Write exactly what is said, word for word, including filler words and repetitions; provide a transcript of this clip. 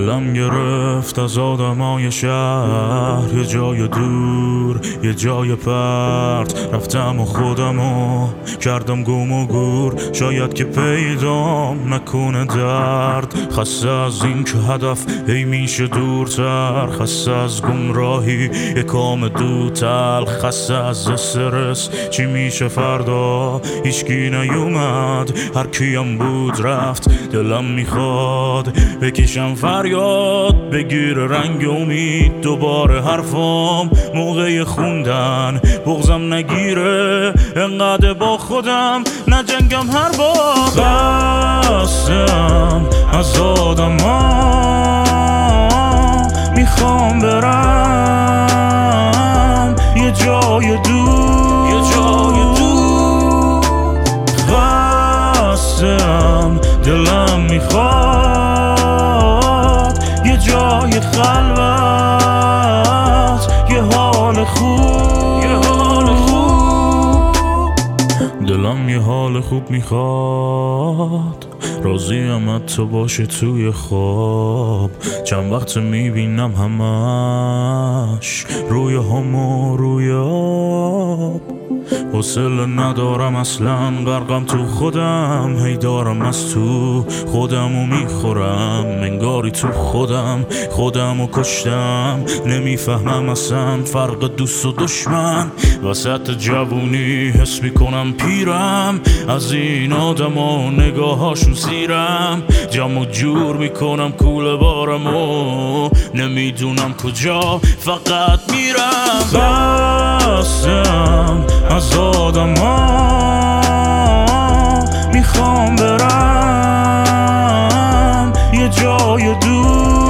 دلم گرفت از آدمای شهر، یه جای دور یه جای پرت. رفتم و خودمو کردم گم و گور، شاید که پیدام نکنه درد. خسته از این که هدف هی میشه دورتر، خسته از گمراهی یه کام دوتل، خسته از استرس چی میشه فردا. هیچکی نیومد، هر کیم بود رفت. دلم میخواد بکشم فریاد، بگیر رنگ امید دوباره حرفام موقع خوندن. بغضم نگیره انقدر با خودم نجنگم هر بار. بستم از آدم ها، میخوام برم یه جای دور، یه جای دور. بستم دلم میخواد یه جای خلوت، یه حال خوب، یه حال خوب. دلم یه حال خوب میخواد، راضیم حتی باشه توی خواب. چند وقت میبینم همش روی هم و روی آب. حوصله ندارم اصلا، غرقم تو خودم، هی دارم از تو خودمو میخورم. انگاری تو خودم خودمو کشتم، نمیفهمم اصلا فرق دوست و دشمن. وسط جوونی حس میکنم پیرم، از این آدم و نگاهاشون سیرم. جمع و جور میکنم کوله بارمو، نمیدونم کجا فقط میرم. بستم از آدم ها، میخوام برم یه جای دور،